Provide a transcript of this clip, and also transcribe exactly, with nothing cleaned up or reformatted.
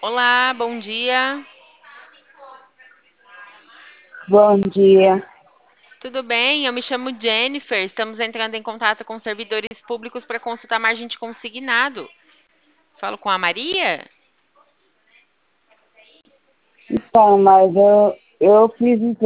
Olá, bom dia. Bom dia. Tudo bem? Eu me chamo Jennifer. Estamos entrando em contato com servidores públicos para consultar margem de consignado. Falo com a Maria? Então, mas eu, eu fiz